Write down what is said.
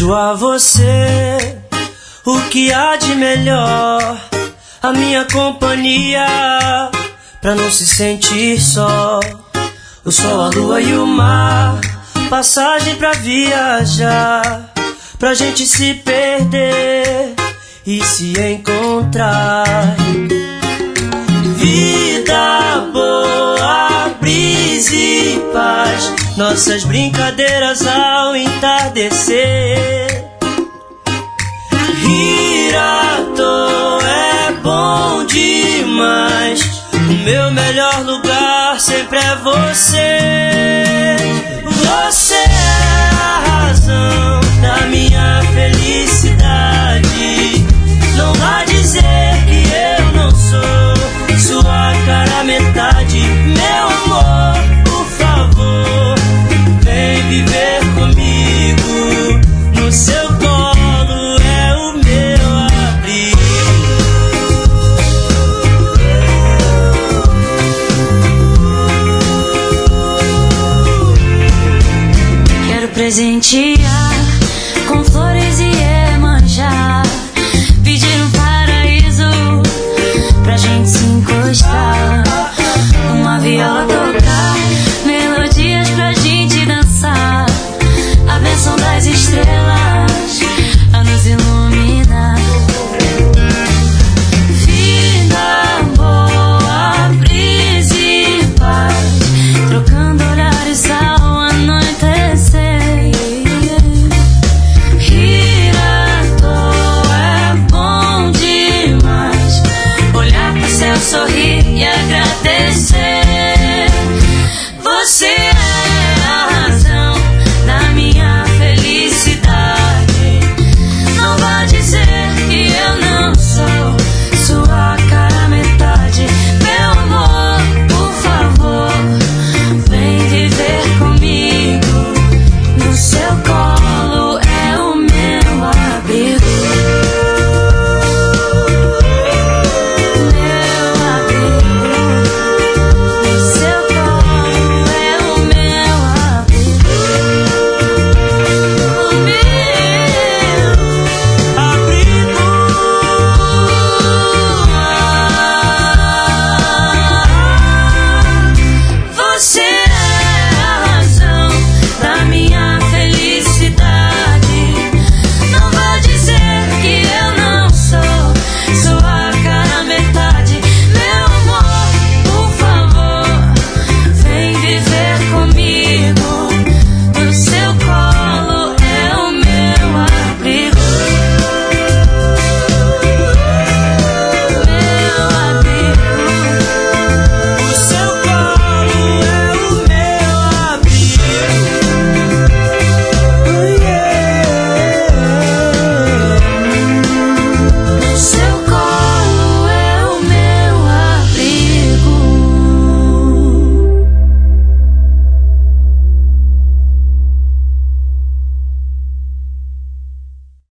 Desejo a você o que há de melhor, a minha companhia, pra não se sentir só. O sol, a lua e o mar, passagem pra viajar, pra gente se perder e se encontrar. Vida boa, brisa e paz, nossas brincadeiras ao entardecer. Rir à toa é bom demais, o meu melhor lugar sempre é você. Você é a razão da minha felicidade. Não vá dizer que eu não sou sua cara metade. Meu amor, por favor, vem viver comigo. No seu colo é o meu abrigo. Quero presentear